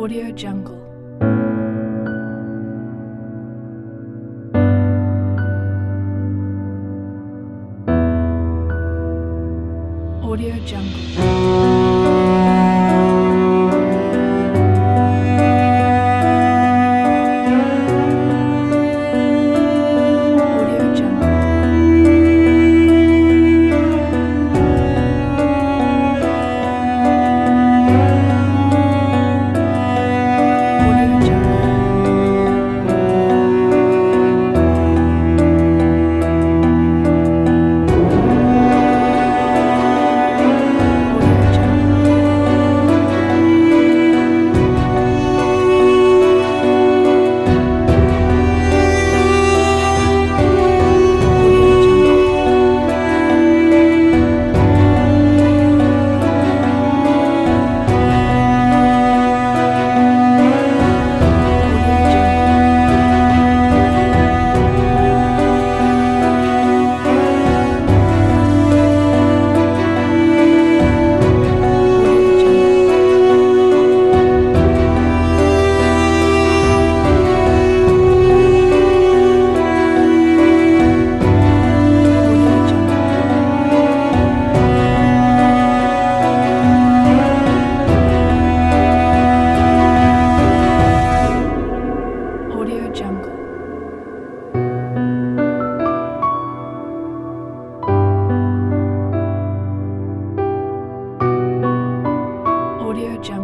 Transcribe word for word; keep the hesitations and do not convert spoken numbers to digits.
Audio Jungle. Audio Jungle. Audio Jungle. Audio Jungle. Audio Jungle. Audio Jungle. Audio Jungle. Audio Jungle. Audio Jungle. Audio Jungle. Audio Jungle.